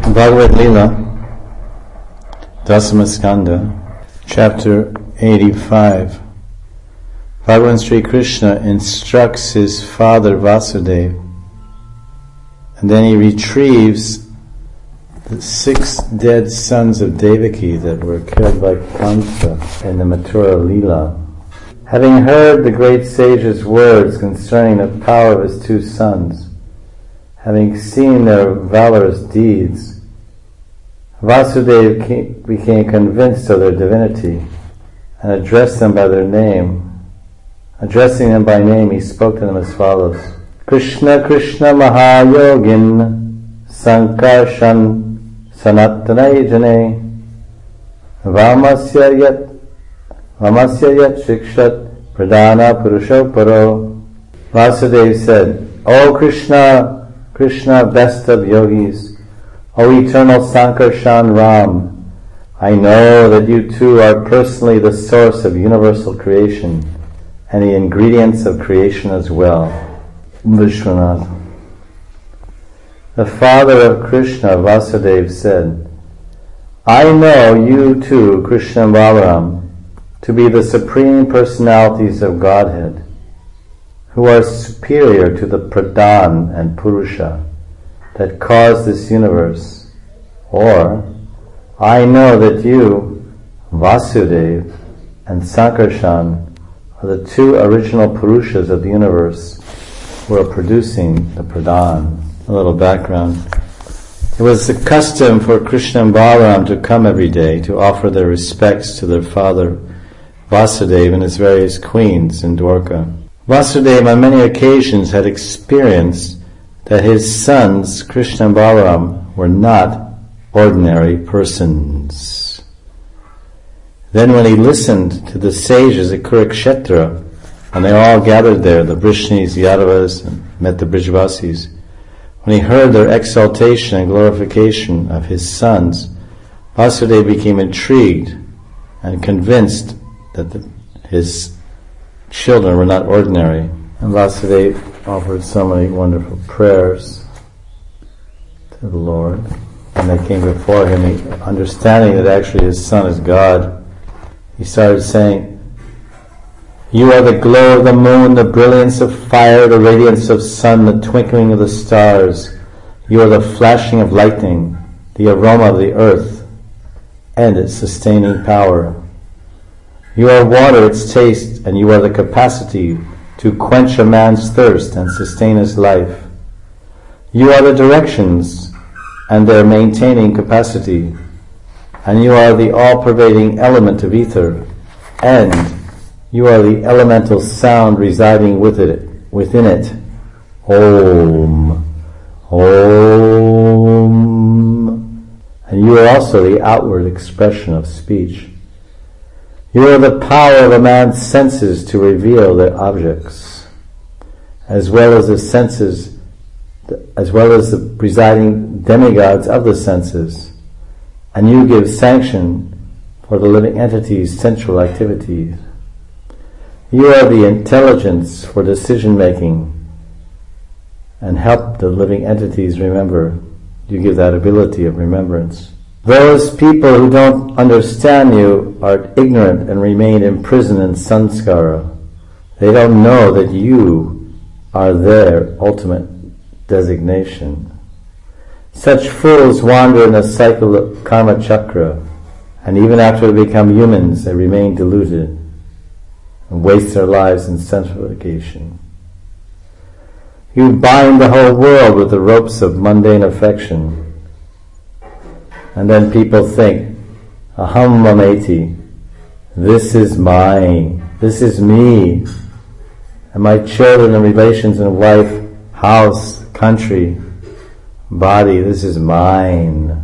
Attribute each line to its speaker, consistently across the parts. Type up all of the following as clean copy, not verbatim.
Speaker 1: Bhagavad Lila, Dasamaskanda, chapter 85. Bhagavan Sri Krishna instructs his father Vasudeva, and then he retrieves the 6 dead sons of Devaki that were killed by Kamsa in the Mathura Lila. Having heard the great sage's words concerning the power of his 2 sons, having seen their valorous deeds, Vasudeva became convinced of their divinity and addressed them by their name. Addressing them by name, he spoke to them as follows: Krishna Krishna Mahayogin Sankarshan Sanatanai Jane Vamasya Yat Shikshat Pradana Purushoparo. Vasudeva said, O Krishna, Krishna, best of yogis, O eternal Sankarshan Ram, I know that you too are personally the source of universal creation and the ingredients of creation as well. Vishwanath. The father of Krishna, Vasudeva, said, I know you too, Krishna and Balaram, to be the supreme personalities of Godhead, who are superior to the Pradhan and Purusha that cause this universe. Or, I know that you, Vasudeva, and Sankarshan are the 2 original Purushas of the universe who are producing the Pradhan. A little background. It was the custom for Krishna and Balaram to come every day to offer their respects to their father Vasudeva and his various queens in Dwarka. Vasudeva on many occasions had experienced that his sons, Krishna and Balaram, were not ordinary persons. Then when he listened to the sages at Kurukshetra, and they all gathered there, the Vrishnis, Yadavas, and met the Brijavasis, when he heard their exaltation and glorification of his sons, Vasudeva became intrigued and convinced that his children were not ordinary. And Vasudeva offered so many wonderful prayers to the Lord. And they came before him, understanding that actually his son is God. He started saying, You are the glow of the moon, the brilliance of fire, the radiance of sun, the twinkling of the stars. You are the flashing of lightning, the aroma of the earth, and its sustaining power. You are water, its taste, and you are the capacity to quench a man's thirst and sustain his life. You are the directions and their maintaining capacity, and you are the all-pervading element of ether, and you are the elemental sound residing within it. Om. Om. And you are also the outward expression of speech. You are the power of a man's senses to reveal their objects, as well as the presiding demigods of the senses, and you give sanction for the living entity's sensual activities. You are the intelligence for decision-making and help the living entities remember. You give that ability of remembrance. Those people who don't understand you are ignorant and remain imprisoned in samskara. They don't know that you are their ultimate designation. Such fools wander in a cycle of karma chakra, and even after they become humans, they remain deluded and waste their lives in sensification. You bind the whole world with the ropes of mundane affection, and then people think, Aham mameti, this is mine, this is me, and my children and relations and wife, house, country, body, this is mine.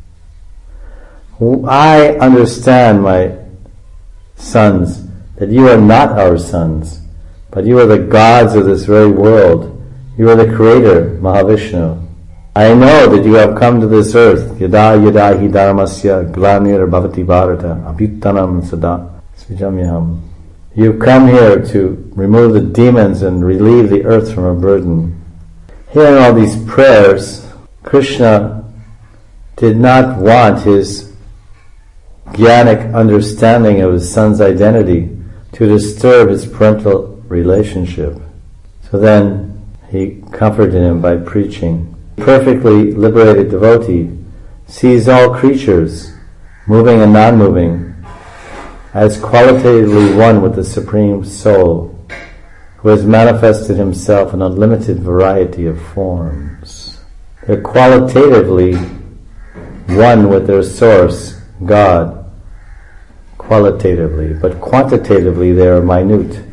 Speaker 1: I understand, my sons, that you are not our sons, but you are the gods of this very world. You are the creator, Mahavishnu. I know that you have come to this earth, yada yada hi dharmasya glanir bhavati bharata abhyuttanam sada svijamyaham. You come here to remove the demons and relieve the earth from a burden. Hearing all these prayers, Krishna did not want his jnanic understanding of his son's identity to disturb his parental relationship. So then he comforted him by preaching. Perfectly liberated devotee sees all creatures, moving and non-moving, as qualitatively one with the Supreme Soul, who has manifested himself in unlimited variety of forms. They're qualitatively one with their source, God, qualitatively, but quantitatively they are minute,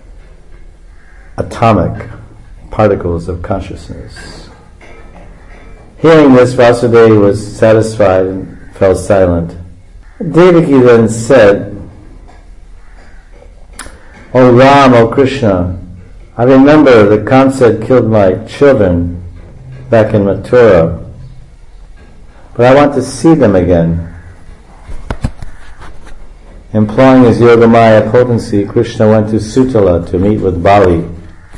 Speaker 1: atomic particles of consciousness. Hearing this, Vasudeva was satisfied and fell silent. Devaki then said, "O Ram, O Krishna, I remember that Kamsa killed my children back in Mathura, but I want to see them again." Employing his Yogamaya potency, Krishna went to Sutala to meet with Bali.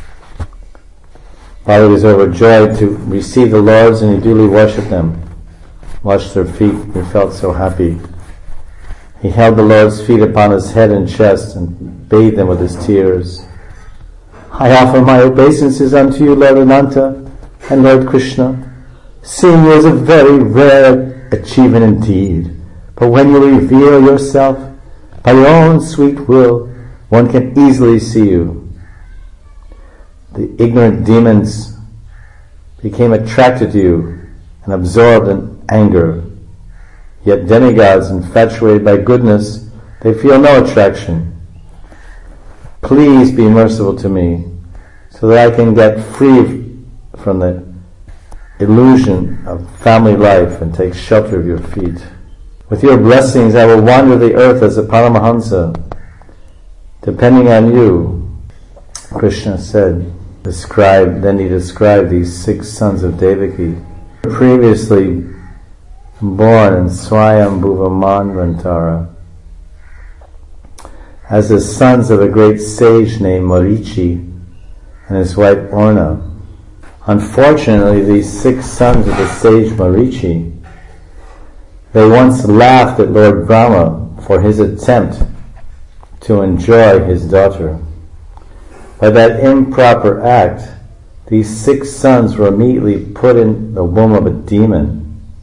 Speaker 1: Bali was overjoyed to receive the lords, and he duly worshipped them, washed their feet, and felt so happy. He held the Lord's feet upon his head and chest and bathed them with his tears. "I offer my obeisances unto you, Lord Ananta and Lord Krishna. Seeing you is a very rare achievement indeed, but when you reveal yourself by your own sweet will, one can easily see you." The ignorant demons became attracted to you and absorbed in anger. Yet demigods, infatuated by goodness, they feel no attraction. Please be merciful to me, so that I can get free from the illusion of family life and take shelter of your feet. With your blessings I will wander the earth as a Paramahamsa, depending on you, Krishna said. Then he described these 6 sons of Devaki, previously born in Swayambhuva Manvantara, as the sons of a great sage named Marichi and his wife Orna. Unfortunately, these 6 sons of the sage Marichi, they once laughed at Lord Brahma for his attempt to enjoy his daughter. By that improper act, these 6 sons were immediately put in the womb of a demon,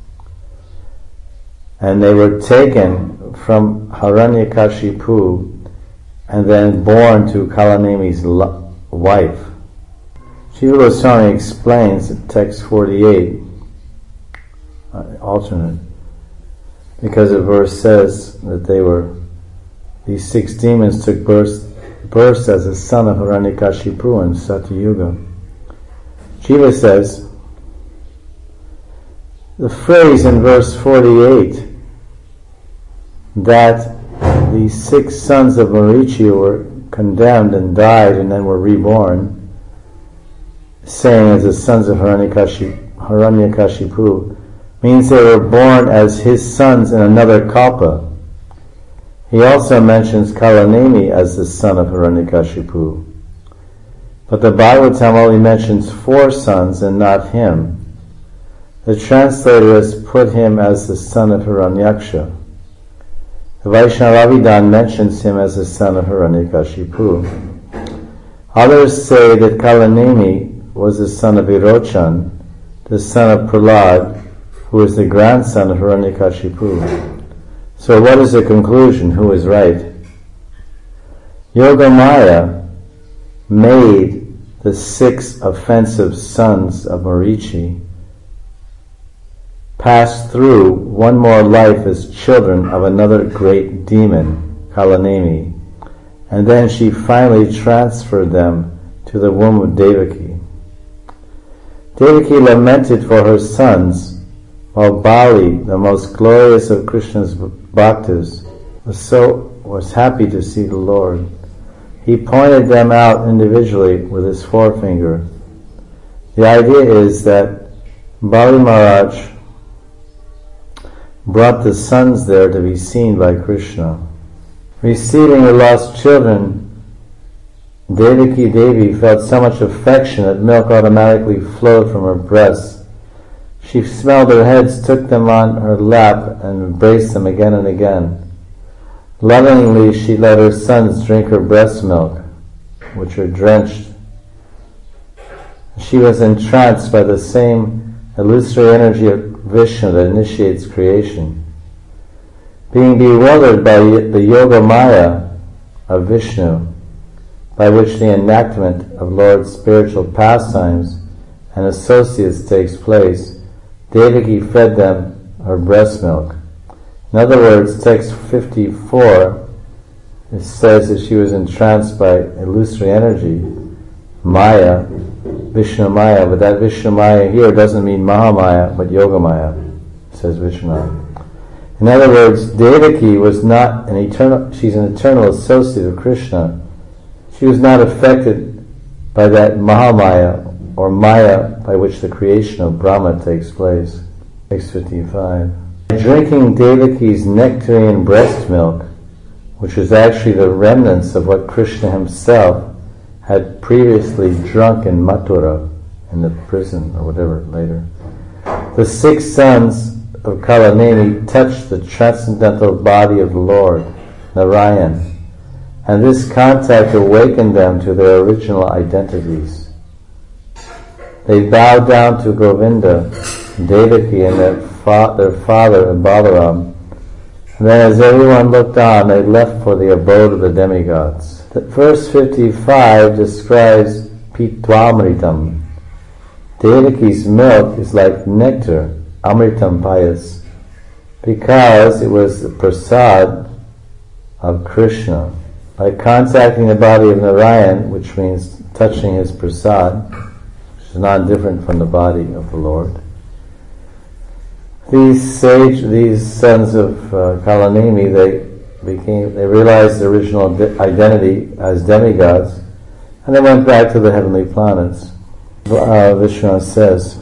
Speaker 1: and they were taken from Hiranyakashipu and then born to Kalanemi's wife. Jiva Goswami explains in text 48, alternate, because the verse says that these 6 demons took birth as a son of Hiranyakashipu in Satyuga. Jiva says, the phrase in verse 48 that the 6 sons of Marichi were condemned and died and then were reborn, saying as the sons of Hiranyakashipu, means they were born as his sons in another kalpa. He also mentions Kalanemi as the son of Hiranyakashipu. But the Bhagavatam only mentions 4 sons and not him. The translator has put him as the son of Hiranyaksha. The Vaishnavavidan mentions him as the son of Hiranyakashipu. Others say that Kalanemi was the son of Virochan, the son of Prahlad, who is the grandson of Hiranyakashipu. So what is the conclusion? Who is right? Yogamaya made the 6 offensive sons of Marichi pass through one more life as children of another great demon, Kalanemi, and then she finally transferred them to the womb of Devaki. Devaki lamented for her sons, while Bali, the most glorious of Krishna's bhaktas, was happy to see the Lord. He pointed them out individually with his forefinger. The idea is that Bali Maharaj brought the sons there to be seen by Krishna. Receiving her lost children, Devaki Devi felt so much affection that milk automatically flowed from her breasts. She smelled their heads, took them on her lap, and embraced them again and again. Lovingly she let her sons drink her breast milk, which were drenched. She was entranced by the same illusory energy of Vishnu that initiates creation. Being bewildered by the Yoga Maya of Vishnu, by which the enactment of Lord's spiritual pastimes and associates takes place, Devaki fed them her breast milk. In other words, text 54, it says that she was entranced by illusory energy, Maya, Vishnu Maya, but that Vishnu Maya here doesn't mean Mahamaya, but Yoga Maya, says Vishnu. In other words, Devaki was not an eternal, she's an eternal associate of Krishna. She was not affected by that Mahamaya, or Maya, by which the creation of Brahma takes place. Text 55. Drinking Devaki's nectarian breast milk, which was actually the remnants of what Krishna himself had previously drunk in Mathura, in the prison or whatever later, the 6 sons of Kalaneni touched the transcendental body of the Lord, Narayan, and this contact awakened them to their original identities. They bowed down to Govinda, Devaki, and their father Balaram, and then as everyone looked on, they left for the abode of the demigods. Verse 55 describes Pitwamritam. Devaki's milk is like nectar, Amritam Payas, because it was the prasad of Krishna. By contacting the body of Narayan, which means touching his prasad, which is not different from the body of the Lord, these sons of Kalanemi, they realized their original identity as demigods, and they went back to the heavenly planets. Vishnu says,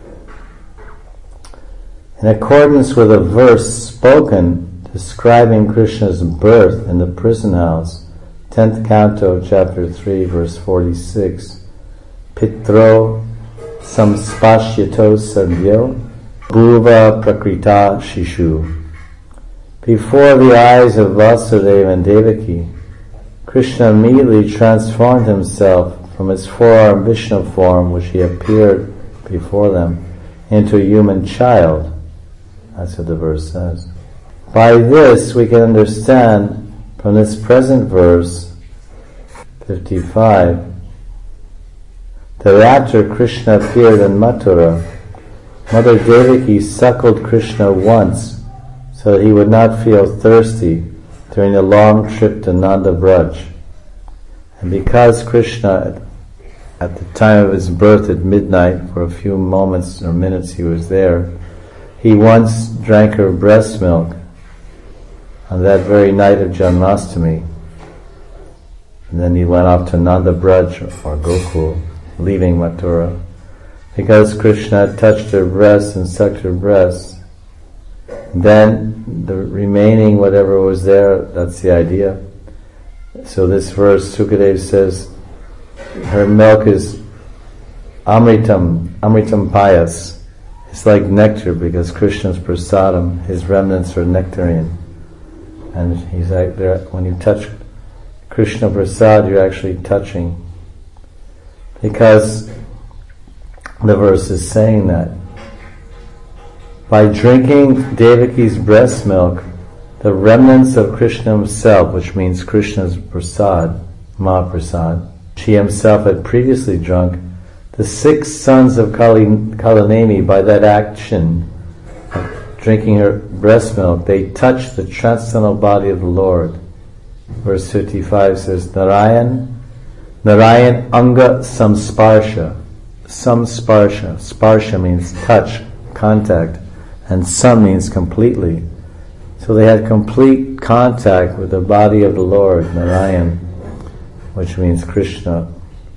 Speaker 1: in accordance with a verse spoken describing Krishna's birth in the prison house, 10th canto, chapter 3, verse 46, Pitro samspashyato sarvyo bhuva prakrita shishu. Before the eyes of Vasudeva and Devaki, Krishna immediately transformed himself from his forearm Vishnu form, which he appeared before them, into a human child. That's what the verse says. By this we can understand from this present verse, 55, that after Krishna appeared in Mathura, Mother Devaki suckled Krishna once so that he would not feel thirsty during the long trip to Nanda Braj. And because Krishna, at the time of his birth at midnight, for a few moments or minutes he was there, he once drank her breast milk on that very night of Janmashtami. And then he went off to Nanda Braj or Gokul, leaving Mathura. Because Krishna had touched her breasts and sucked her breasts, then the remaining whatever was there, that's the idea. So this verse, Sukadeva says, her milk is Amritam Payas. It's like nectar because Krishna's prasadam, his remnants are nectarian. And he's like there, when you touch Krishna prasad, you're actually touching. Because the verse is saying that by drinking Devaki's breast milk, the remnants of Krishna himself, which means Krishna's prasad, Mahaprasad, she himself had previously drunk, the 6 sons of Kalanemi, by that action of drinking her breast milk, they touched the transcendental body of the Lord. Verse 55 says, Narayan Anga Samsparsha. Sparsha means touch, contact, and Sam means completely. So they had complete contact with the body of the Lord, Narayan, which means Krishna.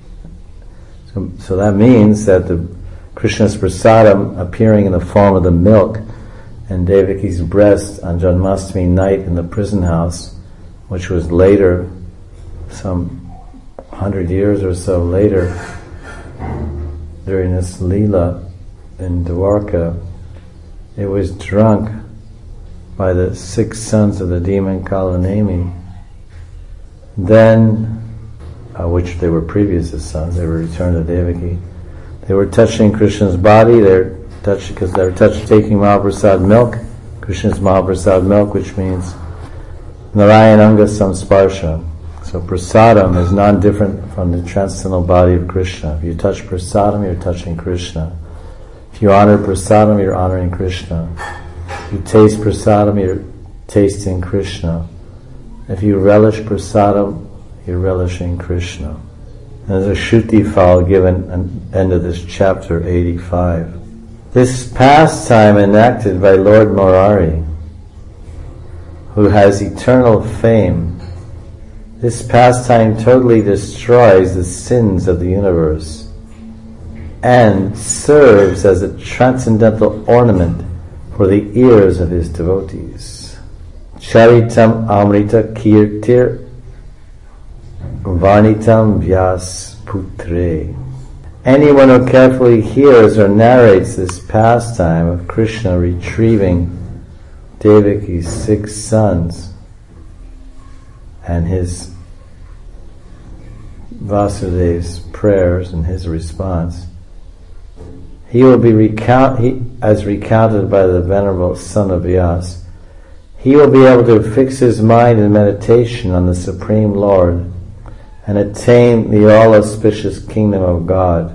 Speaker 1: So that means that the Krishna's prasadam appearing in the form of the milk and Devaki's breast on Janmashtami night in the prison house, which was later, some 100 years or so later, during this Leela, in Dwarka, it was drunk by the 6 sons of the demon Kalanemi. Then, which they were previous sons, they were returned to Devaki. They were touching Krishna's body, because they were taking Mahaprasad milk, Krishna's Mahaprasad milk, which means Narayananga Samsparsha. So prasadam is non-different from the transcendental body of Krishna. If you touch prasadam, you're touching Krishna. If you honor prasadam, you're honoring Krishna. If you taste prasadam, you're tasting Krishna. If you relish prasadam, you're relishing Krishna. There's a Shruti file given at the end of this chapter 85. This pastime enacted by Lord Murari, who has eternal fame, this pastime totally destroys the sins of the universe and serves as a transcendental ornament for the ears of his devotees. Charitam Amrita Kirtir Varnitam Vyas Putre. Anyone who carefully hears or narrates this pastime of Krishna retrieving Devaki's 6 sons and his Vasudev's prayers and his response, he will be as recounted by the Venerable Son of Vyas, he will be able to fix his mind in meditation on the Supreme Lord and attain the all-auspicious kingdom of God.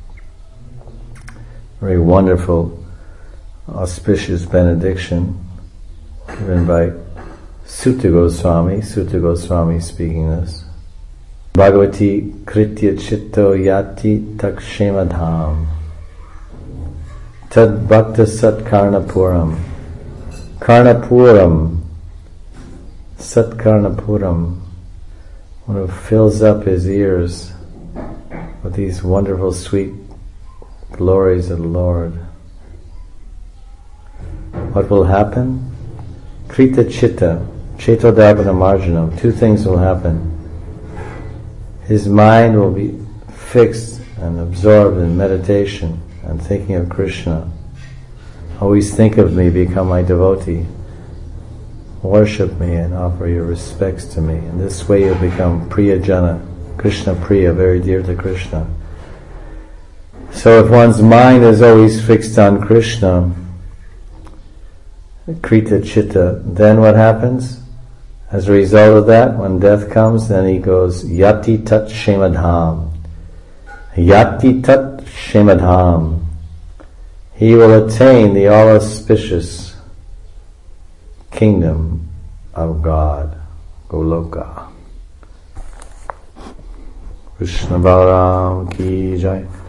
Speaker 1: Very wonderful, auspicious benediction given by Sutta Goswami speaking this. Bhagavati Kritya Chitta Yati Takshemadham Tad Bhakta Sat Karnapuram Sat Karnapuram, one who fills up his ears with these wonderful sweet glories of the Lord. What will happen? Krita Chitta, Chetodarbana Marjanam. 2 things will happen. His mind will be fixed and absorbed in meditation and thinking of Krishna. Always think of me, become my devotee. Worship me and offer your respects to me. In this way you'll become Priyajana, Krishna Priya, very dear to Krishna. So if one's mind is always fixed on Krishna, Krita Chitta, then what happens? As a result of that, when death comes, then he goes, Yati Tat Shemadham. Yati Tat Shemadham. He will attain the all-auspicious kingdom of God, Goloka. Krishna Balaram Ki Jai.